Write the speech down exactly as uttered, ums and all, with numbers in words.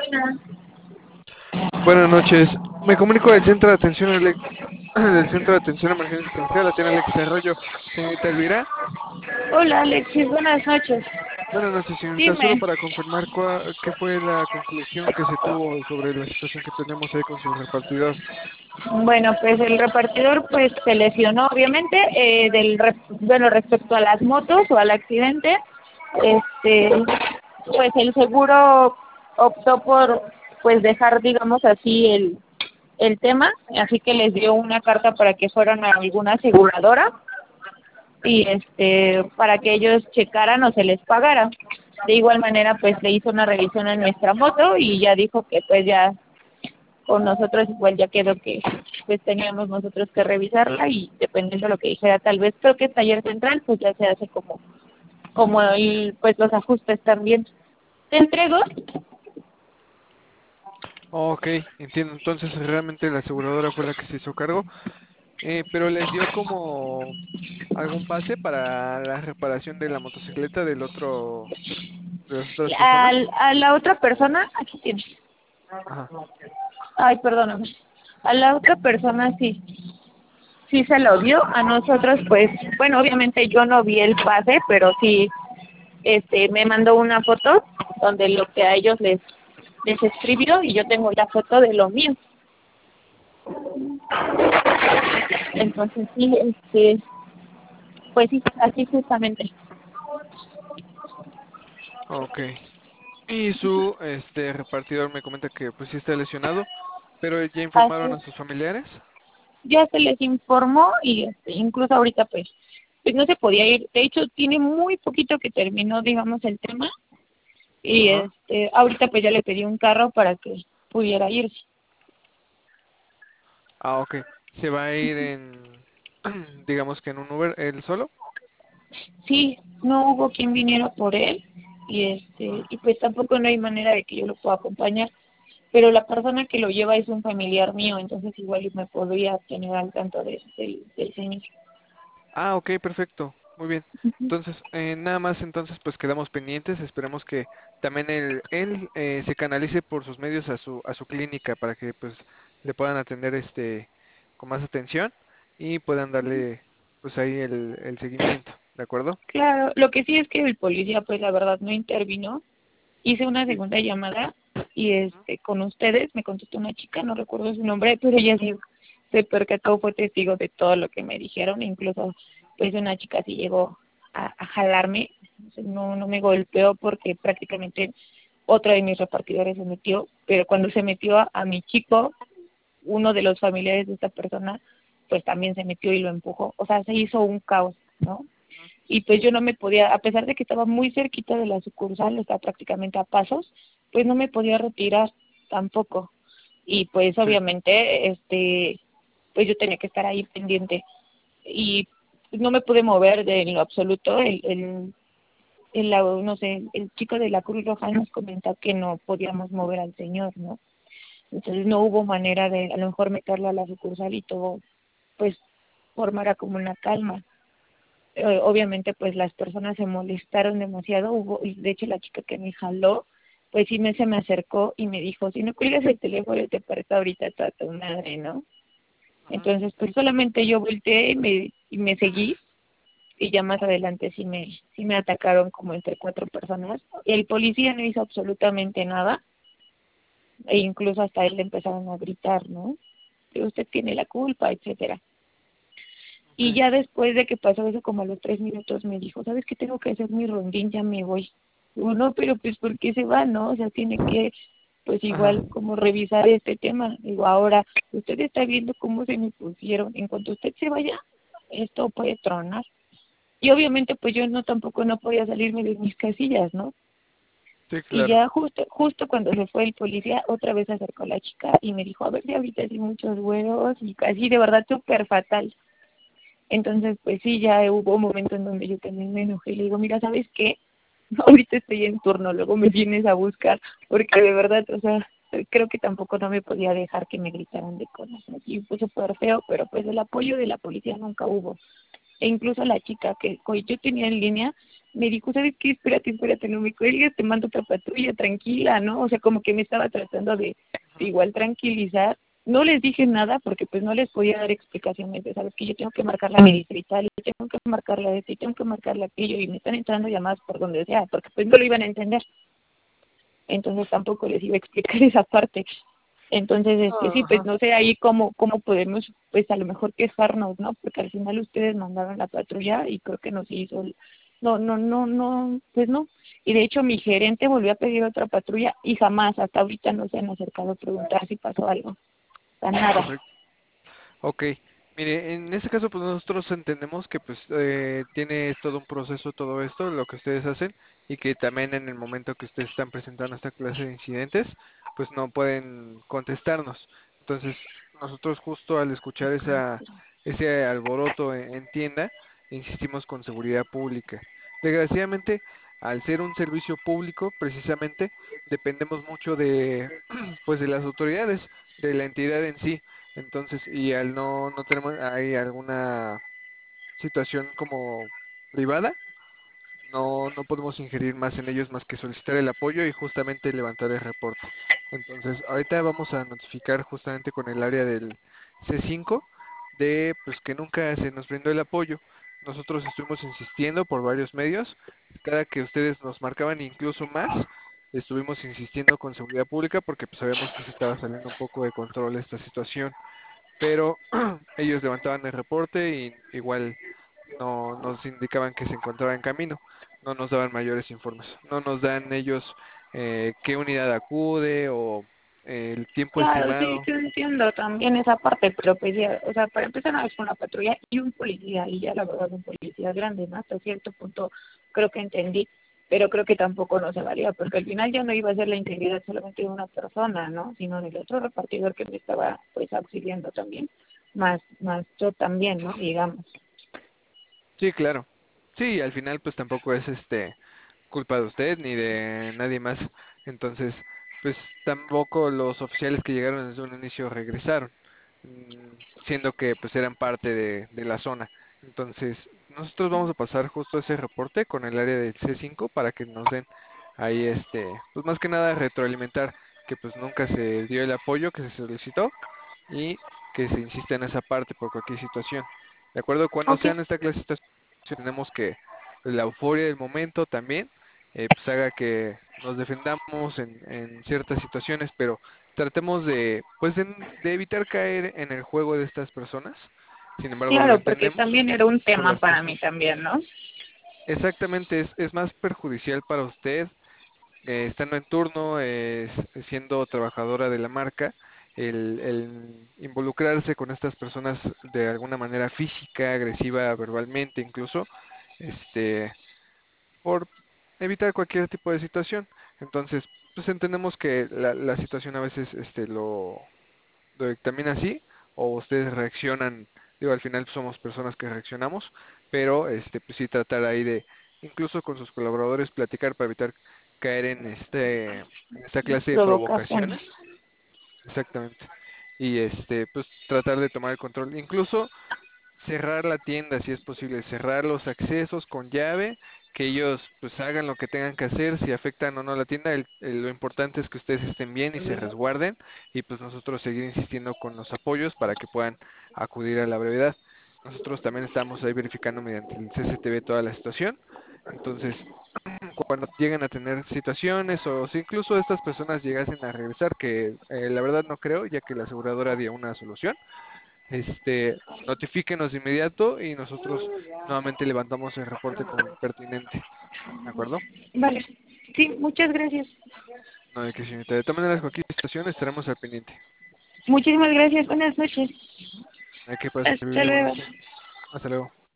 Buenas. Buenas noches. Me comunico del centro de atención ele- del centro de atención a emergencia extranjera, la tiene Alex Arroyo. Señorita Elvira, Hola Alexis, buenas noches. buenas noches, señorita. Solo Dime. para confirmar cua- qué fue la conclusión que se tuvo sobre la situación que tenemos ahí con su repartidor. Bueno, pues el repartidor pues se lesionó obviamente, eh, del res- bueno, respecto a las motos o al accidente, este, pues el seguro optó por pues dejar, digamos así, el el tema, así que les dio una carta para que fueran a alguna aseguradora y este para que ellos checaran o se les pagara. De igual manera, pues le hizo una revisión a nuestra moto y ya dijo que pues ya con nosotros igual ya quedó que pues teníamos nosotros que revisarla y dependiendo de lo que dijera, tal vez creo que taller central pues ya se hace como como el, pues los ajustes también. ¿Te entrego? Ok, entiendo. Entonces realmente la aseguradora fue la que se hizo cargo, eh, pero les dio como algún pase para la reparación de la motocicleta del otro, de las otras personas. Al, a la otra persona, aquí tienes. Ajá. Ay, perdóname. A la otra persona sí, sí se lo dio. A nosotros, pues, bueno, obviamente yo no vi el pase, pero sí, este, me mandó una foto donde lo que a ellos les, les escribió y yo tengo la foto de lo mío. Entonces sí, este, pues sí, así justamente. Ok. Y su este repartidor me comenta que pues sí está lesionado, pero ya Así informaron es. a sus familiares. Ya se les informó y este, incluso ahorita pues, pues no se podía ir. De hecho, tiene muy poquito que terminó, digamos, el tema y Ajá. este, ahorita pues ya le pedí un carro para que pudiera irse. Ah, ok. Se va a ir en, digamos que en un Uber él solo. Sí, no hubo quien viniera por él y este Ah, y pues tampoco no hay manera de que yo lo pueda acompañar, pero la persona que lo lleva es un familiar mío, entonces igual y me podría tener al tanto de, del del señor. Ah, ok, perfecto. Muy bien. Entonces, eh, nada más entonces pues quedamos pendientes. Esperemos que también él, él eh, se canalice por sus medios a su a su clínica para que pues le puedan atender este con más atención y puedan darle pues ahí el, el seguimiento, ¿de acuerdo? Claro, lo que sí es que el policía pues la verdad no intervino. Hice una segunda llamada y este con ustedes me contestó una chica, no recuerdo su nombre, pero ella sí se percató, fue testigo de todo lo que me dijeron, incluso pues una chica sí llegó a, a jalarme, no no me golpeó porque prácticamente otra de mis repartidores se metió, pero cuando se metió a, a mi chico, uno de los familiares de esta persona pues también se metió y lo empujó, o sea, se hizo un caos, ¿no? Y pues yo no me podía, a pesar de que estaba muy cerquita de la sucursal, estaba prácticamente a pasos, pues no me podía retirar tampoco. Y pues Sí. obviamente, este, pues yo tenía que estar ahí pendiente. Y no me pude mover de en lo absoluto. El, el, el, la- no sé, el chico de la Cruz Roja nos comentó que no podíamos mover al señor, ¿no? Entonces no hubo manera de a lo mejor meterlo a la sucursal y todo, pues formara como una calma. Eh, obviamente pues las personas se molestaron demasiado, hubo, y de hecho la chica que me jaló, pues sí me se me acercó y me dijo, si no cuelgas el teléfono te parto ahorita toda tu madre, ¿no? Ujú. Entonces pues solamente yo volteé y me, y me seguí y ya más adelante sí me, sí me atacaron como entre cuatro personas. El policía no hizo absolutamente nada e incluso hasta él le empezaron a gritar, ¿no? Que usted tiene la culpa, etcétera. Y Okay. ya después de que pasó eso, como a los tres minutos, me dijo, ¿sabes qué? Tengo que hacer mi rondín, ya me voy. Digo, no, pero pues, ¿por qué se va, no? O sea, tiene que, pues Ajá. igual, como revisar este tema. Digo, ahora, usted está viendo cómo se me pusieron. En cuanto usted se vaya, esto puede tronar. Y obviamente, pues yo no tampoco no podía salirme de mis casillas, ¿no? Sí, Y claro. ya justo justo cuando se fue el policía, otra vez se acercó la chica y me dijo, a ver si ahorita hay muchos huevos y casi de verdad súper fatal. Entonces, pues sí, ya hubo un momento en donde yo también me enojé y le digo, mira, ¿sabes qué? Ahorita estoy en turno, luego me vienes a buscar, porque de verdad, o sea, creo que tampoco no me podía dejar que me gritaran de cosas. Y fue súper feo, pero pues el apoyo de la policía nunca hubo. E incluso la chica que co- yo tenía en línea me dijo, ¿sabes qué? Espérate, espérate, no me cuelgues, te mando otra patrulla, tranquila, ¿no? O sea, como que me estaba tratando de, de igual tranquilizar. No les dije nada porque pues no les podía dar explicaciones de, sabes que yo tengo que marcar la distrital, yo tengo que marcar la de este, tengo que marcar la aquello, y me están entrando llamadas por donde sea, porque pues no lo iban a entender. Entonces tampoco les iba a explicar esa parte. Entonces, este, sí, pues Ajá. no sé ahí cómo, cómo podemos, pues a lo mejor quejarnos, ¿no? Porque al final ustedes mandaron la patrulla y creo que no se hizo, el- no, no, no, no, pues no. Y de hecho mi gerente volvió a pedir otra patrulla y jamás, hasta ahorita no se han acercado a preguntar si pasó algo. O sea, nada. Correcto. Ok, mire, en este caso pues nosotros entendemos que pues eh, tiene todo un proceso todo esto, lo que ustedes hacen y que también en el momento que ustedes están presentando esta clase de incidentes pues no pueden contestarnos. Entonces nosotros justo al escuchar esa, ese alboroto en, en tienda insistimos con seguridad pública. Desgraciadamente al ser un servicio público precisamente dependemos mucho de pues de las autoridades, de la entidad en sí. Entonces, y al no, no tenemos, hay alguna situación como privada, no, no podemos ingerir más en ellos más que solicitar el apoyo y justamente levantar el reporte. Entonces, ahorita vamos a notificar justamente con el área del C cinco de pues que nunca se nos brindó el apoyo. Nosotros estuvimos insistiendo por varios medios, cada que ustedes nos marcaban incluso más, estuvimos insistiendo con seguridad pública porque pues sabíamos que se estaba saliendo un poco de control esta situación, pero ellos levantaban el reporte y igual no nos indicaban que se encontraba en camino, no nos daban mayores informes, no nos dan ellos eh, qué unidad acude o eh, el tiempo Claro, sí, estimado. yo entiendo también esa parte, pero pues ya, o sea, para empezar no es con la patrulla y un policía, y ya la verdad un policía grande, ¿no? Hasta cierto punto creo que entendí, pero creo que tampoco no se valía, porque al final ya no iba a ser la integridad solamente de una persona, ¿no? Sino del otro repartidor que me estaba pues auxiliando también, más, más yo también, ¿no? Digamos. Sí, claro. Sí, al final pues tampoco es este culpa de usted ni de nadie más. Entonces, pues tampoco los oficiales que llegaron desde un inicio regresaron, mm, siendo que pues eran parte de, de la zona. Entonces, nosotros vamos a pasar justo ese reporte con el área del C cinco para que nos den ahí este, pues más que nada retroalimentar que pues nunca se dio el apoyo que se solicitó y que se insiste en esa parte por cualquier situación. De acuerdo, cuando Ok, sean esta clase de situaciones, tenemos que la euforia del momento también eh, pues haga que nos defendamos en, en ciertas situaciones, pero tratemos de, pues de, de evitar caer en el juego de estas personas. Sin embargo, lo claro, porque entendemos también era un por tema la para mí situación. también, ¿no? Exactamente, es, es más perjudicial para usted eh, estando en turno, eh, s- siendo trabajadora de la marca, el, el involucrarse con estas personas de alguna manera física, agresiva, verbalmente incluso, este, por evitar cualquier tipo de situación. Entonces, pues entendemos que la, la situación a veces este, lo, lo dictamina así, o ustedes reaccionan, digo, al final somos personas que reaccionamos, pero este, pues sí tratar ahí de, incluso con sus colaboradores, platicar para evitar caer en este, en esta clase de Provocaciones. provocaciones. Exactamente. Y este, pues tratar de tomar el control. Incluso cerrar la tienda si es posible, cerrar los accesos con llave, que ellos pues hagan lo que tengan que hacer, si afectan o no la tienda, el- el- lo importante es que ustedes estén bien y se resguarden y pues nosotros seguir insistiendo con los apoyos para que puedan acudir a la brevedad. Nosotros también estamos ahí verificando mediante el C C T V toda la situación, entonces cuando lleguen a tener situaciones o si incluso estas personas llegasen a regresar, que eh, la verdad no creo, ya que la aseguradora dio una solución, este, notifíquenos de inmediato y nosotros nuevamente levantamos el reporte con pertinente. ¿De acuerdo? Vale. Sí, muchas gracias. No hay que señorita. De todas maneras, cualquier situación estaremos al pendiente. Muchísimas gracias. Buenas noches. Hay que para Hasta servirle. Buenas luego. noches. Hasta luego.